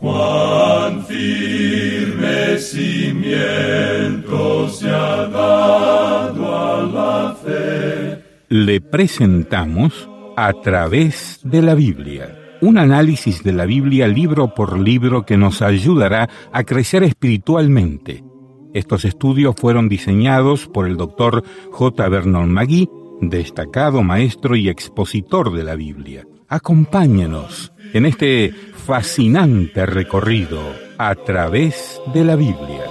Cuán firme cimiento se ha dado a la fe. Le presentamos A través de la Biblia, un análisis de la Biblia libro por libro que nos ayudará a crecer espiritualmente. Estos estudios fueron diseñados por el Dr. J. Vernon McGee, destacado maestro y expositor de la Biblia. Acompáñenos en este fascinante recorrido a través de la Biblia.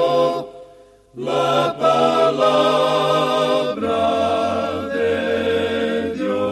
La palabra de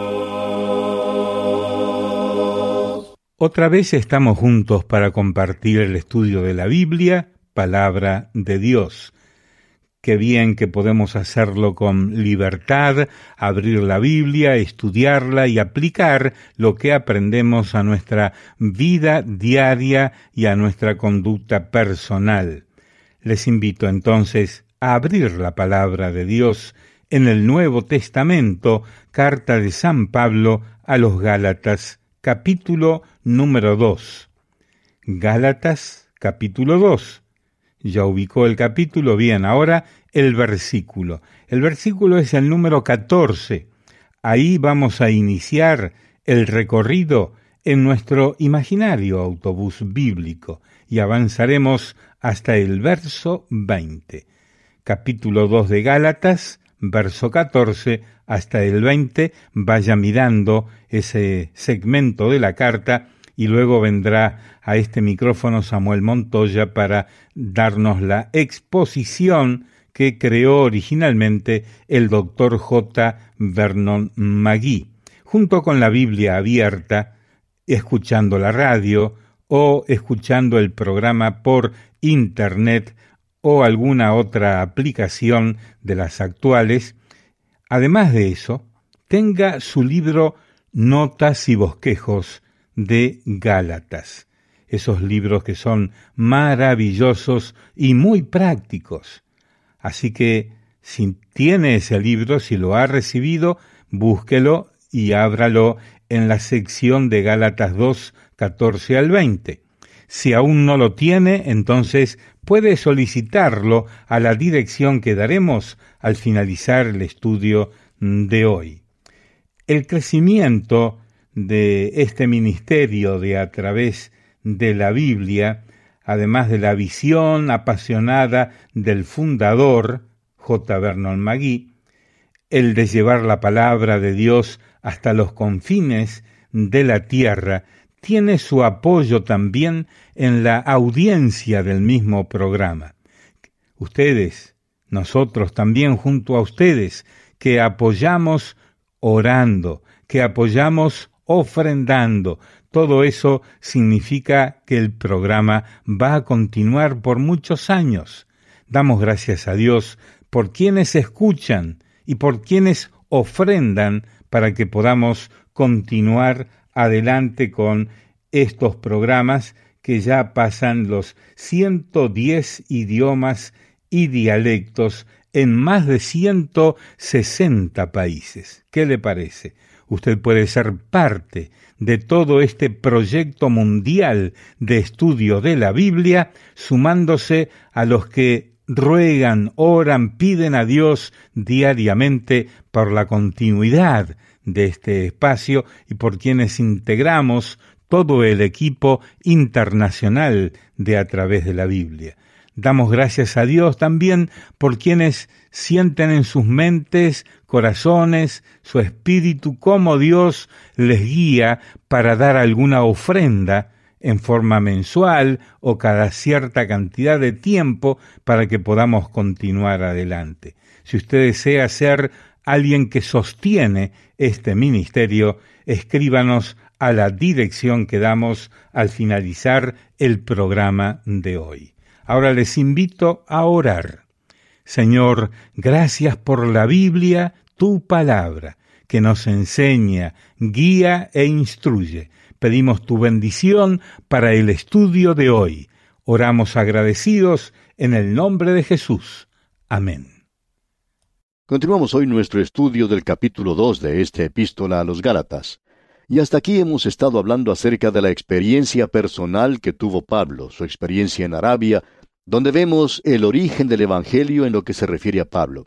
Dios. Otra vez estamos juntos para compartir el estudio de la Biblia, palabra de Dios. Qué bien que podemos hacerlo con libertad, abrir la Biblia, estudiarla y aplicar lo que aprendemos a nuestra vida diaria y a nuestra conducta personal. Les invito entonces a abrir la palabra de Dios en el Nuevo Testamento, carta de San Pablo a los Gálatas, capítulo número 2. Gálatas, capítulo 2. Ya ubicó el capítulo, bien, ahora el versículo. El versículo es el número 14. Ahí vamos a iniciar el recorrido en nuestro imaginario autobús bíblico y avanzaremos hasta el verso 20. Capítulo 2 de Gálatas, verso 14 hasta el 20. Vaya mirando ese segmento de la carta y luego vendrá a este micrófono Samuel Montoya para darnos la exposición que creó originalmente el Dr. J. Vernon McGee, junto con la Biblia abierta, escuchando la radio o escuchando el programa por Internet o alguna otra aplicación de las actuales. Además de eso, tenga su libro Notas y Bosquejos de Gálatas, esos libros que son maravillosos y muy prácticos. Así que, si tiene ese libro, si lo ha recibido, búsquelo y ábralo en la sección de Gálatas 2, 14 al 20. Si aún no lo tiene, entonces puede solicitarlo a la dirección que daremos al finalizar el estudio de hoy. El crecimiento de este ministerio de a través de la Biblia, además de la visión apasionada del fundador, J. Vernon McGee, el de llevar la palabra de Dios hasta los confines de la tierra, tiene su apoyo también en la audiencia del mismo programa. Ustedes, nosotros también junto a ustedes, que apoyamos orando, que apoyamos ofrendando. Todo eso significa que el programa va a continuar por muchos años. Damos gracias a Dios por quienes escuchan y por quienes ofrendan para que podamos continuar adelante con estos programas que ya pasan los 110 idiomas y dialectos en más de 160 países. ¿Qué le parece? Usted puede ser parte de todo este proyecto mundial de estudio de la Biblia, sumándose a los que ruegan, oran, piden a Dios diariamente por la continuidad de este espacio y por quienes integramos todo el equipo internacional de A Través de la Biblia. Damos gracias a Dios también por quienes sienten en sus mentes, corazones, su espíritu, cómo Dios les guía para dar alguna ofrenda en forma mensual o cada cierta cantidad de tiempo para que podamos continuar adelante. Si usted desea ser alguien que sostiene este ministerio, escríbanos a la dirección que damos al finalizar el programa de hoy. Ahora les invito a orar. Señor, gracias por la Biblia, tu palabra, que nos enseña, guía e instruye. Pedimos tu bendición para el estudio de hoy. Oramos agradecidos en el nombre de Jesús. Amén. Continuamos hoy nuestro estudio del capítulo 2 de esta epístola a los Gálatas. Y hasta aquí hemos estado hablando acerca de la experiencia personal que tuvo Pablo, su experiencia en Arabia, donde vemos el origen del Evangelio en lo que se refiere a Pablo.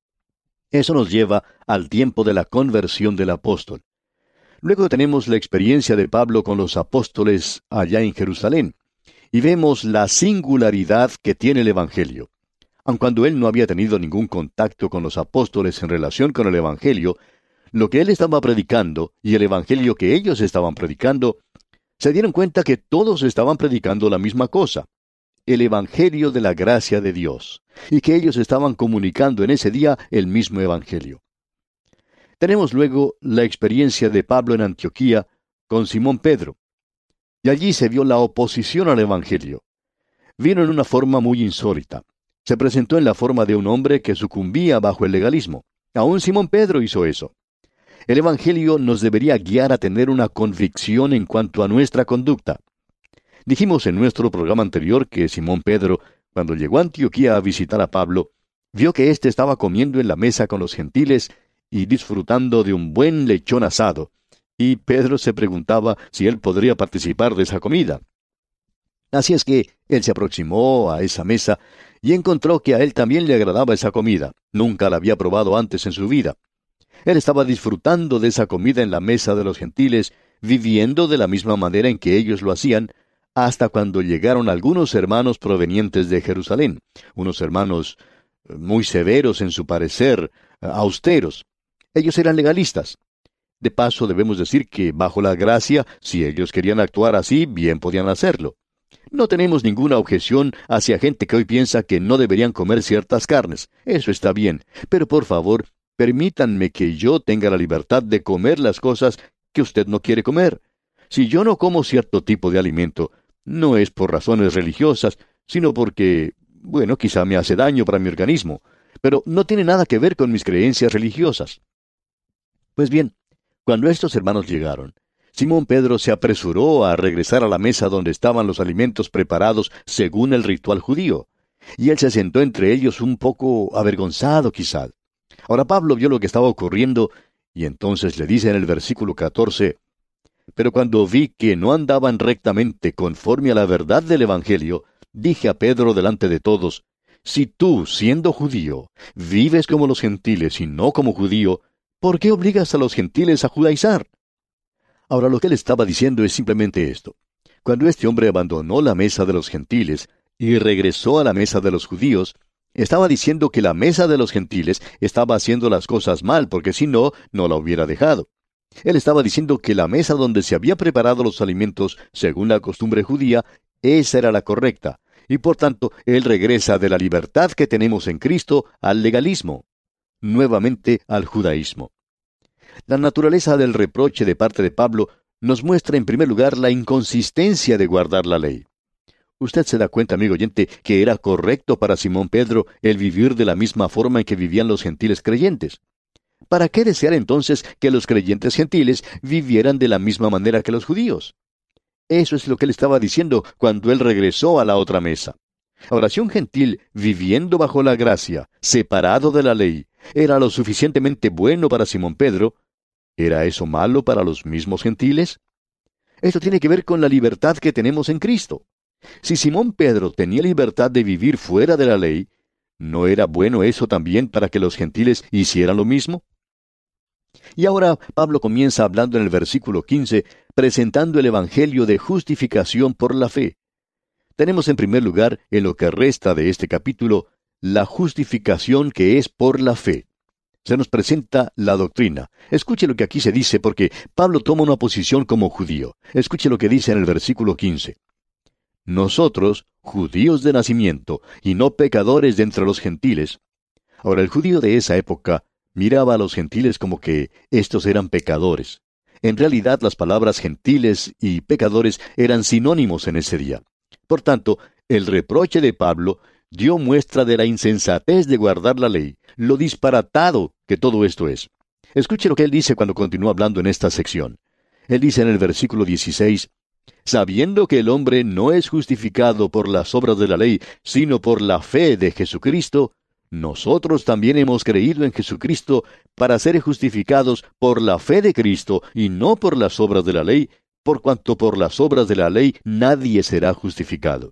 Eso nos lleva al tiempo de la conversión del apóstol. Luego tenemos la experiencia de Pablo con los apóstoles allá en Jerusalén, y vemos la singularidad que tiene el Evangelio. Aun cuando él no había tenido ningún contacto con los apóstoles en relación con el Evangelio, lo que él estaba predicando y el Evangelio que ellos estaban predicando, se dieron cuenta que todos estaban predicando la misma cosa, el Evangelio de la gracia de Dios, y que ellos estaban comunicando en ese día el mismo Evangelio. Tenemos luego la experiencia de Pablo en Antioquía con Simón Pedro, y allí se vio la oposición al Evangelio. Vino en una forma muy insólita. Se presentó en la forma de un hombre que sucumbía bajo el legalismo. Aún Simón Pedro hizo eso. El Evangelio nos debería guiar a tener una convicción en cuanto a nuestra conducta. Dijimos en nuestro programa anterior que Simón Pedro, cuando llegó a Antioquía a visitar a Pablo, vio que éste estaba comiendo en la mesa con los gentiles y disfrutando de un buen lechón asado, y Pedro se preguntaba si él podría participar de esa comida. Así es que él se aproximó a esa mesa y encontró que a él también le agradaba esa comida. Nunca la había probado antes en su vida. Él estaba disfrutando de esa comida en la mesa de los gentiles, viviendo de la misma manera en que ellos lo hacían, hasta cuando llegaron algunos hermanos provenientes de Jerusalén, unos hermanos muy severos en su parecer, austeros. Ellos eran legalistas. De paso, debemos decir que bajo la gracia, si ellos querían actuar así, bien podían hacerlo. No tenemos ninguna objeción hacia gente que hoy piensa que no deberían comer ciertas carnes. Eso está bien. Pero por favor, permítanme que yo tenga la libertad de comer las cosas que usted no quiere comer. Si yo no como cierto tipo de alimento, no es por razones religiosas, sino porque, bueno, quizá me hace daño para mi organismo, pero no tiene nada que ver con mis creencias religiosas. Pues bien, cuando estos hermanos llegaron, Simón Pedro se apresuró a regresar a la mesa donde estaban los alimentos preparados según el ritual judío, y él se sentó entre ellos un poco avergonzado quizá. Ahora Pablo vio lo que estaba ocurriendo, y entonces le dice en el versículo 14, «Pero cuando vi que no andaban rectamente conforme a la verdad del Evangelio, dije a Pedro delante de todos, si tú, siendo judío, vives como los gentiles y no como judío, ¿por qué obligas a los gentiles a judaizar?» Ahora lo que él estaba diciendo es simplemente esto. Cuando este hombre abandonó la mesa de los gentiles y regresó a la mesa de los judíos, estaba diciendo que la mesa de los gentiles estaba haciendo las cosas mal, porque si no, no la hubiera dejado. Él estaba diciendo que la mesa donde se había preparado los alimentos, según la costumbre judía, esa era la correcta, y por tanto, él regresa de la libertad que tenemos en Cristo al legalismo, nuevamente al judaísmo. La naturaleza del reproche de parte de Pablo nos muestra en primer lugar la inconsistencia de guardar la ley. Usted se da cuenta, amigo oyente, que era correcto para Simón Pedro el vivir de la misma forma en que vivían los gentiles creyentes. ¿Para qué desear entonces que los creyentes gentiles vivieran de la misma manera que los judíos? Eso es lo que él estaba diciendo cuando él regresó a la otra mesa. Ahora, si un gentil, viviendo bajo la gracia, separado de la ley, era lo suficientemente bueno para Simón Pedro, ¿era eso malo para los mismos gentiles? Esto tiene que ver con la libertad que tenemos en Cristo. Si Simón Pedro tenía libertad de vivir fuera de la ley, ¿no era bueno eso también para que los gentiles hicieran lo mismo? Y ahora Pablo comienza hablando en el versículo 15, presentando el Evangelio de justificación por la fe. Tenemos en primer lugar, en lo que resta de este capítulo, la justificación que es por la fe. Se nos presenta la doctrina. Escuche lo que aquí se dice, porque Pablo toma una posición como judío. Escuche lo que dice en el versículo 15. Nosotros, judíos de nacimiento, y no pecadores de entre los gentiles. Ahora, el judío de esa época miraba a los gentiles como que estos eran pecadores. En realidad, las palabras gentiles y pecadores eran sinónimos en ese día. Por tanto, el reproche de Pablo dio muestra de la insensatez de guardar la ley, lo disparatado que todo esto es. Escuche lo que él dice cuando continúa hablando en esta sección. Él dice en el versículo 16, sabiendo que el hombre no es justificado por las obras de la ley, sino por la fe de Jesucristo, nosotros también hemos creído en Jesucristo para ser justificados por la fe de Cristo y no por las obras de la ley, por cuanto por las obras de la ley nadie será justificado.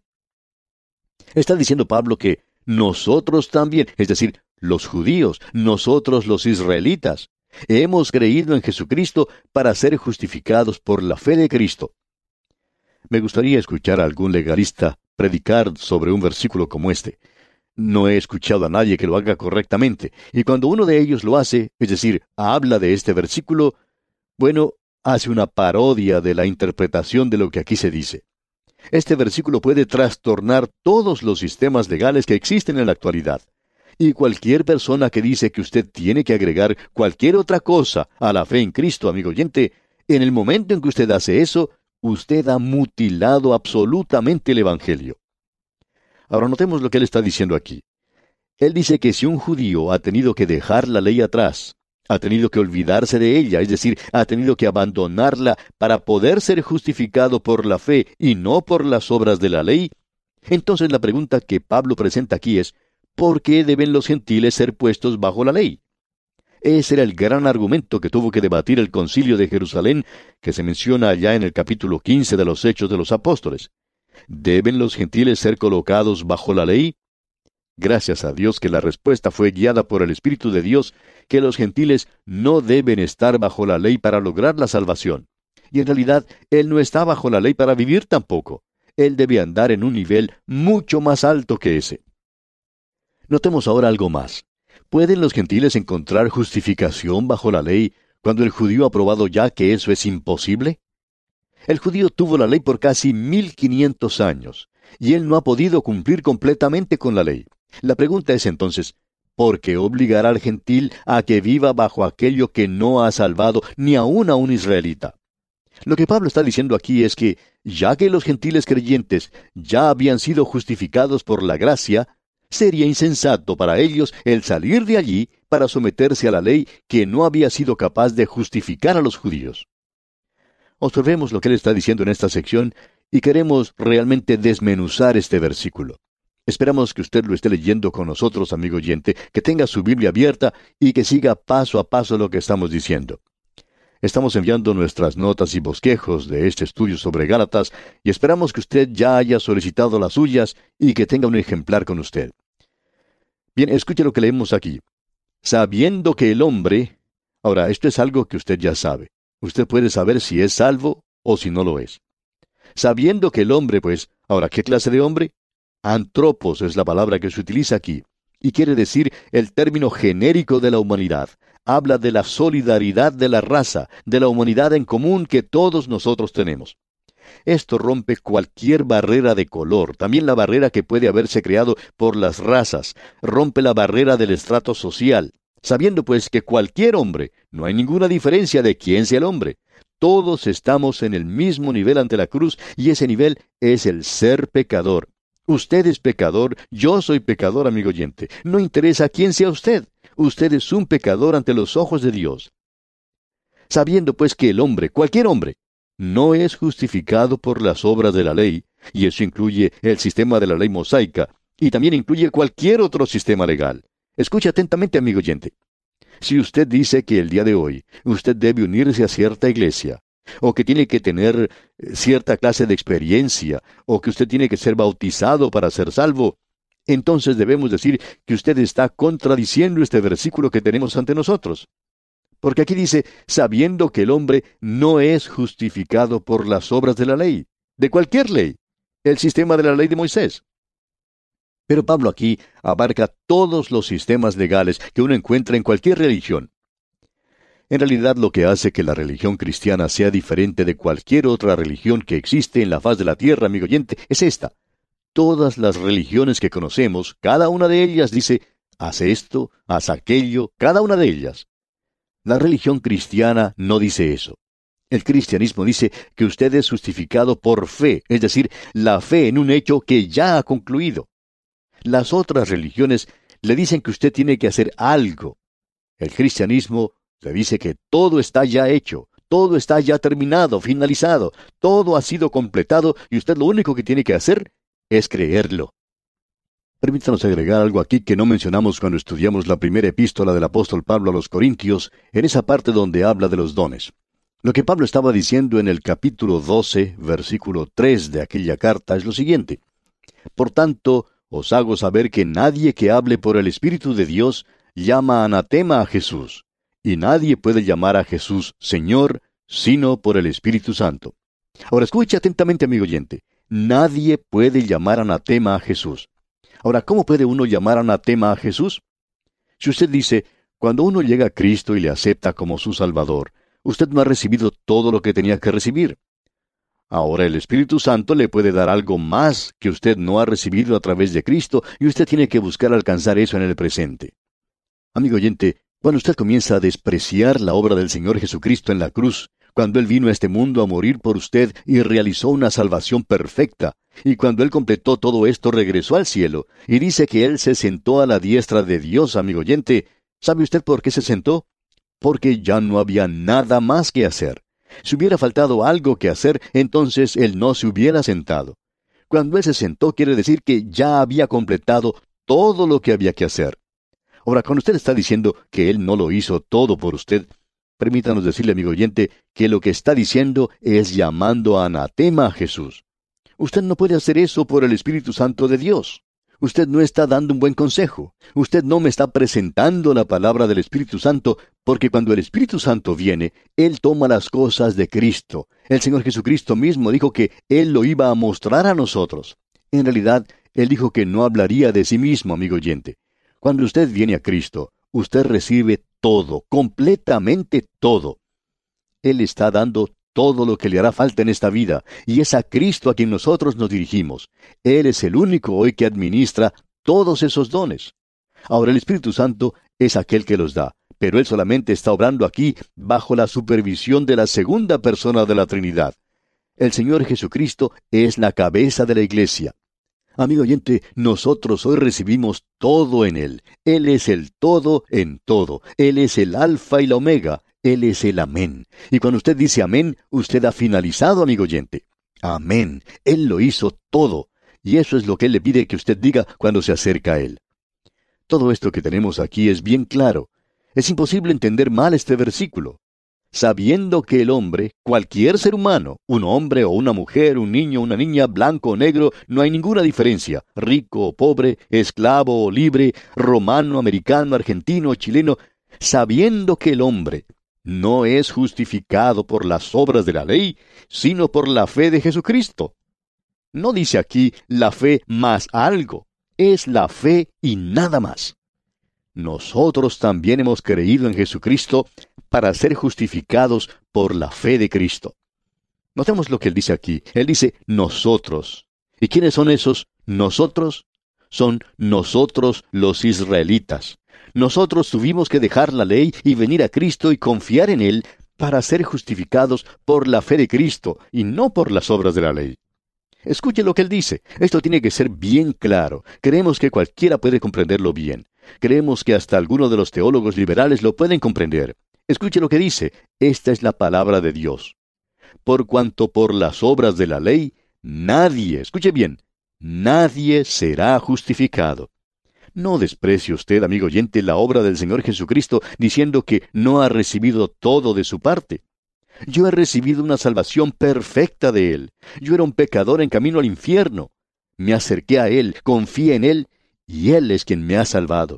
Está diciendo Pablo que nosotros también, es decir, los judíos, nosotros los israelitas, hemos creído en Jesucristo para ser justificados por la fe de Cristo. Me gustaría escuchar a algún legalista predicar sobre un versículo como este. No he escuchado a nadie que lo haga correctamente, y cuando uno de ellos lo hace, es decir, habla de este versículo, bueno, hace una parodia de la interpretación de lo que aquí se dice. Este versículo puede trastornar todos los sistemas legales que existen en la actualidad. Y cualquier persona que dice que usted tiene que agregar cualquier otra cosa a la fe en Cristo, amigo oyente, en el momento en que usted hace eso, usted ha mutilado absolutamente el Evangelio. Ahora notemos lo que él está diciendo aquí. Él dice que si un judío ha tenido que dejar la ley atrás, ha tenido que olvidarse de ella, es decir, ha tenido que abandonarla para poder ser justificado por la fe y no por las obras de la ley, entonces la pregunta que Pablo presenta aquí es, ¿por qué deben los gentiles ser puestos bajo la ley? Ese era el gran argumento que tuvo que debatir el Concilio de Jerusalén, que se menciona allá en el capítulo 15 de los Hechos de los Apóstoles. ¿Deben los gentiles ser colocados bajo la ley? Gracias a Dios que la respuesta fue guiada por el Espíritu de Dios, que los gentiles no deben estar bajo la ley para lograr la salvación. Y en realidad, Él no está bajo la ley para vivir tampoco. Él debe andar en un nivel mucho más alto que ese. Notemos ahora algo más. ¿Pueden los gentiles encontrar justificación bajo la ley cuando el judío ha probado ya que eso es imposible? El judío tuvo la ley por casi 1500 años, y él no ha podido cumplir completamente con la ley. La pregunta es entonces, ¿por qué obligar al gentil a que viva bajo aquello que no ha salvado ni aun a un israelita? Lo que Pablo está diciendo aquí es que, ya que los gentiles creyentes ya habían sido justificados por la gracia, sería insensato para ellos el salir de allí para someterse a la ley que no había sido capaz de justificar a los judíos. Observemos lo que él está diciendo en esta sección y queremos realmente desmenuzar este versículo. Esperamos que usted lo esté leyendo con nosotros, amigo oyente, que tenga su Biblia abierta y que siga paso a paso lo que estamos diciendo. Estamos enviando nuestras notas y bosquejos de este estudio sobre Gálatas y esperamos que usted ya haya solicitado las suyas y que tenga un ejemplar con usted. Bien, escuche lo que leemos aquí. Sabiendo que el hombre... Ahora, esto es algo que usted ya sabe. Usted puede saber si es salvo o si no lo es. Sabiendo que el hombre, pues, ahora, ¿qué clase de hombre? Antropos es la palabra que se utiliza aquí, y quiere decir el término genérico de la humanidad. Habla de la solidaridad de la raza, de la humanidad en común que todos nosotros tenemos. Esto rompe cualquier barrera de color, también la barrera que puede haberse creado por las razas, rompe la barrera del estrato social, sabiendo pues que cualquier hombre, no hay ninguna diferencia de quién sea el hombre. Todos estamos en el mismo nivel ante la cruz, y ese nivel es el ser pecador. Usted es pecador, yo soy pecador, amigo oyente. No interesa quién sea usted. Usted es un pecador ante los ojos de Dios. Sabiendo pues que el hombre, cualquier hombre, no es justificado por las obras de la ley, y eso incluye el sistema de la ley mosaica, y también incluye cualquier otro sistema legal. Escuche atentamente, amigo oyente. Si usted dice que el día de hoy usted debe unirse a cierta iglesia, o que tiene que tener cierta clase de experiencia, o que usted tiene que ser bautizado para ser salvo, entonces debemos decir que usted está contradiciendo este versículo que tenemos ante nosotros. Porque aquí dice, sabiendo que el hombre no es justificado por las obras de la ley, de cualquier ley, el sistema de la ley de Moisés. Pero Pablo aquí abarca todos los sistemas legales que uno encuentra en cualquier religión. En realidad, lo que hace que la religión cristiana sea diferente de cualquier otra religión que existe en la faz de la tierra, amigo oyente, es esta. Todas las religiones que conocemos, cada una de ellas dice, haz esto, haz aquello, cada una de ellas. La religión cristiana no dice eso. El cristianismo dice que usted es justificado por fe, es decir, la fe en un hecho que ya ha concluido. Las otras religiones le dicen que usted tiene que hacer algo. El cristianismo le dice que todo está ya hecho, todo está ya terminado, finalizado, todo ha sido completado y usted lo único que tiene que hacer es creerlo. Permítanos agregar algo aquí que no mencionamos cuando estudiamos la primera epístola del apóstol Pablo a los Corintios, en esa parte donde habla de los dones. Lo que Pablo estaba diciendo en el capítulo 12, versículo 3 de aquella carta es lo siguiente: Por tanto, os hago saber que nadie que hable por el Espíritu de Dios llama anatema a Jesús, y nadie puede llamar a Jesús Señor, sino por el Espíritu Santo. Ahora escuche atentamente, amigo oyente. Nadie puede llamar anatema a Jesús. Ahora, ¿cómo puede uno llamar anatema a Jesús? Si usted dice, cuando uno llega a Cristo y le acepta como su Salvador, usted no ha recibido todo lo que tenía que recibir. Ahora el Espíritu Santo le puede dar algo más que usted no ha recibido a través de Cristo, y usted tiene que buscar alcanzar eso en el presente. Amigo oyente, cuando usted comienza a despreciar la obra del Señor Jesucristo en la cruz, cuando Él vino a este mundo a morir por usted y realizó una salvación perfecta, y cuando Él completó todo esto regresó al cielo, y dice que Él se sentó a la diestra de Dios, amigo oyente, ¿sabe usted por qué se sentó? Porque ya no había nada más que hacer. Si hubiera faltado algo que hacer, entonces Él no se hubiera sentado. Cuando Él se sentó, quiere decir que ya había completado todo lo que había que hacer. Ahora, cuando usted está diciendo que Él no lo hizo todo por usted, permítanos decirle, amigo oyente, que lo que está diciendo es llamando a anatema a Jesús. Usted no puede hacer eso por el Espíritu Santo de Dios. Usted no está dando un buen consejo. Usted no me está presentando la palabra del Espíritu Santo, porque cuando el Espíritu Santo viene, Él toma las cosas de Cristo. El Señor Jesucristo mismo dijo que Él lo iba a mostrar a nosotros. En realidad, Él dijo que no hablaría de sí mismo, amigo oyente. Cuando usted viene a Cristo, usted recibe todo, completamente todo. Él está dando todo lo que le hará falta en esta vida, y es a Cristo a quien nosotros nos dirigimos. Él es el único hoy que administra todos esos dones. Ahora el Espíritu Santo es aquel que los da, pero Él solamente está obrando aquí bajo la supervisión de la segunda persona de la Trinidad. El Señor Jesucristo es la cabeza de la iglesia. Amigo oyente, nosotros hoy recibimos todo en Él. Él es el todo en todo. Él es el alfa y la omega. Él es el amén. Y cuando usted dice amén, usted ha finalizado, amigo oyente. Amén. Él lo hizo todo. Y eso es lo que Él le pide que usted diga cuando se acerca a Él. Todo esto que tenemos aquí es bien claro. Es imposible entender mal este versículo. Sabiendo que el hombre, cualquier ser humano, un hombre o una mujer, un niño, una niña, blanco o negro, no hay ninguna diferencia, rico o pobre, esclavo o libre, romano, americano, argentino, chileno, sabiendo que el hombre no es justificado por las obras de la ley, sino por la fe de Jesucristo. No dice aquí la fe más algo, es la fe y nada más. Nosotros también hemos creído en Jesucristo para ser justificados por la fe de Cristo. Notemos lo que Él dice aquí. Él dice nosotros. ¿Y quiénes son esos nosotros? Son nosotros los israelitas. Nosotros tuvimos que dejar la ley y venir a Cristo y confiar en Él para ser justificados por la fe de Cristo y no por las obras de la ley. Escuche lo que Él dice. Esto tiene que ser bien claro. Creemos que cualquiera puede comprenderlo bien. Creemos que hasta algunos de los teólogos liberales lo pueden comprender. Escuche lo que dice. Esta es la palabra de Dios. Por cuanto por las obras de la ley, nadie, escuche bien, nadie será justificado. No desprecie usted, amigo oyente, la obra del Señor Jesucristo diciendo que no ha recibido todo de su parte. Yo he recibido una salvación perfecta de Él. Yo era un pecador en camino al infierno. Me acerqué a Él, confié en Él, y Él es quien me ha salvado.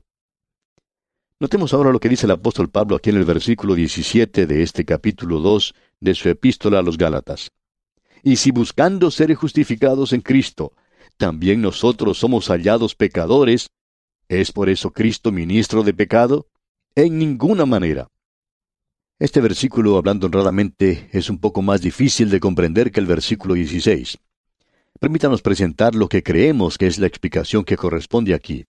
Notemos ahora lo que dice el apóstol Pablo aquí en el versículo 17 de este capítulo 2 de su epístola a los Gálatas. Y si buscando ser justificados en Cristo, también nosotros somos hallados pecadores, ¿es por eso Cristo ministro de pecado? En ninguna manera. Este versículo, hablando honradamente, es un poco más difícil de comprender que el versículo 16. Permítanos presentar lo que creemos que es la explicación que corresponde aquí.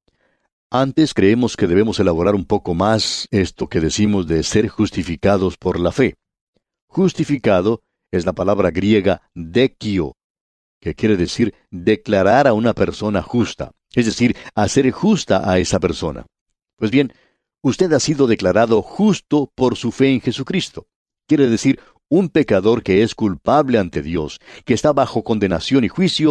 Antes creemos que debemos elaborar un poco más esto que decimos de ser justificados por la fe. Justificado es la palabra griega dekio, que quiere decir declarar a una persona justa, es decir, hacer justa a esa persona. Pues bien, usted ha sido declarado justo por su fe en Jesucristo. Quiere decir, un pecador que es culpable ante Dios, que está bajo condenación y juicio,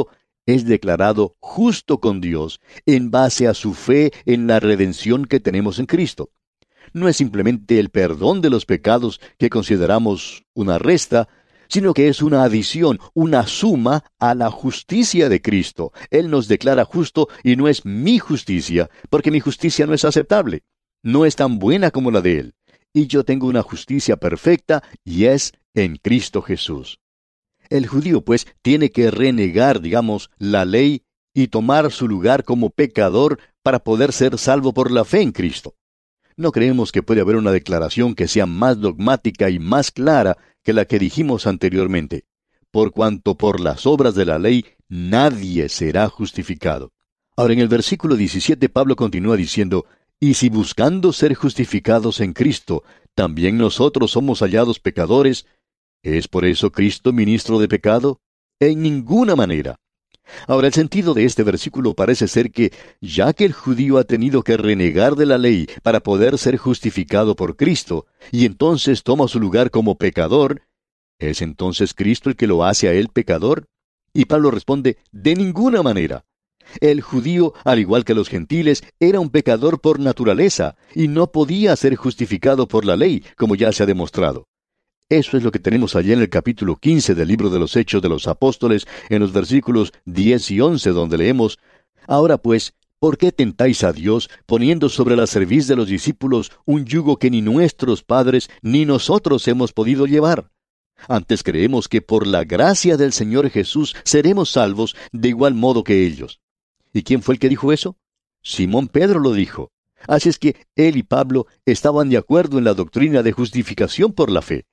es declarado justo con Dios en base a su fe en la redención que tenemos en Cristo. No es simplemente el perdón de los pecados que consideramos una resta, sino que es una adición, una suma a la justicia de Cristo. Él nos declara justo y no es mi justicia, porque mi justicia no es aceptable. No es tan buena como la de Él. Y yo tengo una justicia perfecta y es en Cristo Jesús. El judío, pues, tiene que renegar, la ley y tomar su lugar como pecador para poder ser salvo por la fe en Cristo. No creemos que puede haber una declaración que sea más dogmática y más clara que la que dijimos anteriormente, por cuanto por las obras de la ley nadie será justificado. Ahora en el versículo 17 Pablo continúa diciendo, y si buscando ser justificados en Cristo, también nosotros somos hallados pecadores, ¿es por eso Cristo ministro de pecado? En ninguna manera. Ahora, el sentido de este versículo parece ser que, ya que el judío ha tenido que renegar de la ley para poder ser justificado por Cristo, y entonces toma su lugar como pecador, ¿es entonces Cristo el que lo hace a él pecador? Y Pablo responde, de ninguna manera. El judío, al igual que los gentiles, era un pecador por naturaleza, y no podía ser justificado por la ley, como ya se ha demostrado. Eso es lo que tenemos allá en el capítulo 15 del libro de los Hechos de los Apóstoles, en los versículos 10 y 11, donde leemos, ahora pues, ¿por qué tentáis a Dios, poniendo sobre la cerviz de los discípulos un yugo que ni nuestros padres ni nosotros hemos podido llevar? Antes creemos que por la gracia del Señor Jesús seremos salvos de igual modo que ellos. ¿Y quién fue el que dijo eso? Simón Pedro lo dijo. Así es que él y Pablo estaban de acuerdo en la doctrina de justificación por la fe.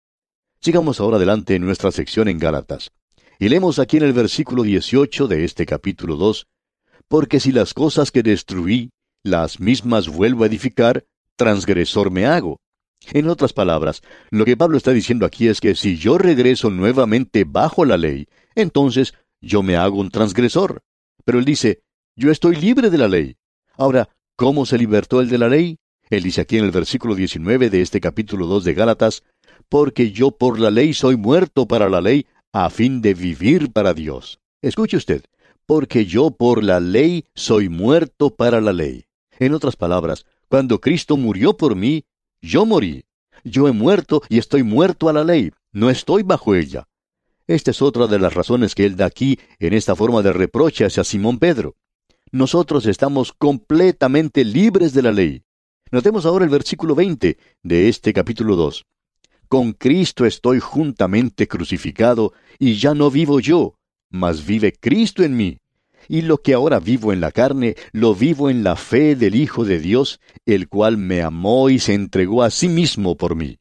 Sigamos ahora adelante en nuestra sección en Gálatas. Y leemos aquí en el versículo 18 de este capítulo 2, porque si las cosas que destruí, las mismas vuelvo a edificar, transgresor me hago. En otras palabras, lo que Pablo está diciendo aquí es que si yo regreso nuevamente bajo la ley, entonces yo me hago un transgresor. Pero él dice, yo estoy libre de la ley. Ahora, ¿cómo se libertó él de la ley? Él dice aquí en el versículo 19 de este capítulo 2 de Gálatas, porque yo por la ley soy muerto para la ley, a fin de vivir para Dios. Escuche usted, porque yo por la ley soy muerto para la ley. En otras palabras, cuando Cristo murió por mí, yo morí. Yo he muerto y estoy muerto a la ley, no estoy bajo ella. Esta es otra de las razones que él da aquí en esta forma de reproche hacia Simón Pedro. Nosotros estamos completamente libres de la ley. Notemos ahora el versículo 20 de este capítulo 2. Con Cristo estoy juntamente crucificado, y ya no vivo yo, mas vive Cristo en mí. Y lo que ahora vivo en la carne, lo vivo en la fe del Hijo de Dios, el cual me amó y se entregó a sí mismo por mí.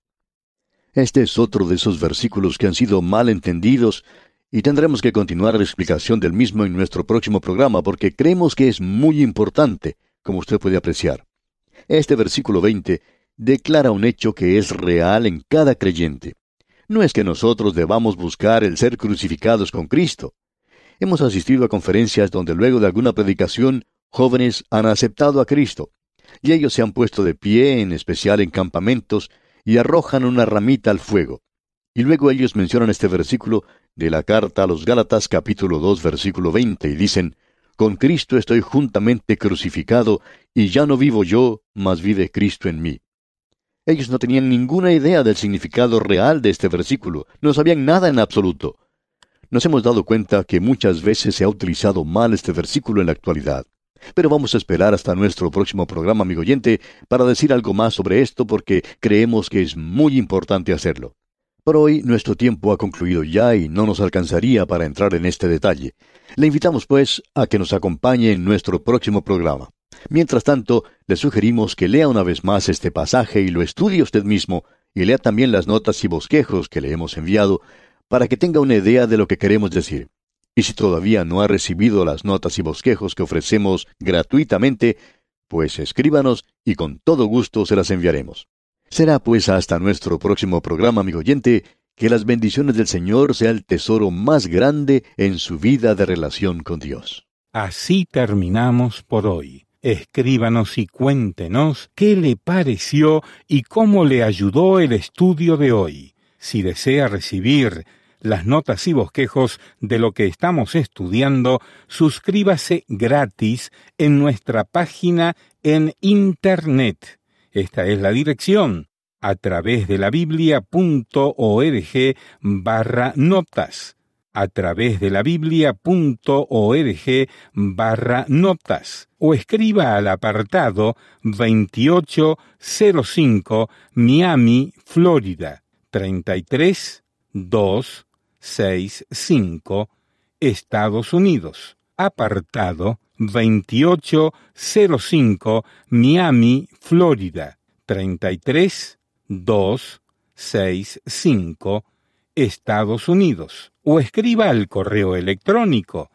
Este es otro de esos versículos que han sido mal entendidos, y tendremos que continuar la explicación del mismo en nuestro próximo programa, porque creemos que es muy importante, como usted puede apreciar. Este versículo 20 declara un hecho que es real en cada creyente. No es que nosotros debamos buscar el ser crucificados con Cristo. Hemos asistido a conferencias donde luego de alguna predicación, jóvenes han aceptado a Cristo, y ellos se han puesto de pie, en especial en campamentos, y arrojan una ramita al fuego. Y luego ellos mencionan este versículo de la carta a los Gálatas capítulo 2 versículo 20, y dicen, con Cristo estoy juntamente crucificado, y ya no vivo yo, mas vive Cristo en mí. Ellos no tenían ninguna idea del significado real de este versículo, no sabían nada en absoluto. Nos hemos dado cuenta que muchas veces se ha utilizado mal este versículo en la actualidad. Pero vamos a esperar hasta nuestro próximo programa, amigo oyente, para decir algo más sobre esto porque creemos que es muy importante hacerlo. Por hoy nuestro tiempo ha concluido ya y no nos alcanzaría para entrar en este detalle. Le invitamos pues a que nos acompañe en nuestro próximo programa. Mientras tanto, le sugerimos que lea una vez más este pasaje y lo estudie usted mismo, y lea también las notas y bosquejos que le hemos enviado, para que tenga una idea de lo que queremos decir. Y si todavía no ha recibido las notas y bosquejos que ofrecemos gratuitamente, pues escríbanos y con todo gusto se las enviaremos. Será pues hasta nuestro próximo programa, amigo oyente, que las bendiciones del Señor sea el tesoro más grande en su vida de relación con Dios. Así terminamos por hoy. Escríbanos y cuéntenos qué le pareció y cómo le ayudó el estudio de hoy. Si desea recibir las notas y bosquejos de lo que estamos estudiando, suscríbase gratis en nuestra página en Internet. Esta es la dirección: a través de la biblia.org/notas. A través de la biblia.org/notas. O escriba al apartado 2805 Miami, Florida, 33265, Estados Unidos. Apartado 2805 Miami, Florida, 33265, Estados Unidos. O escriba al correo electrónico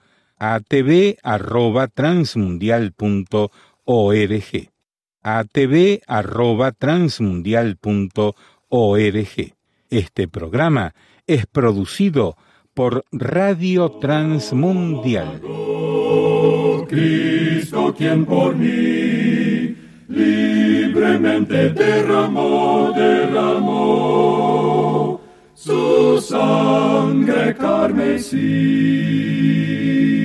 atv@transmundial.org. atv@transmundial.org. Este programa es producido por Radio Transmundial. Cristo, quien por mí libremente derramó su sangre carmesí.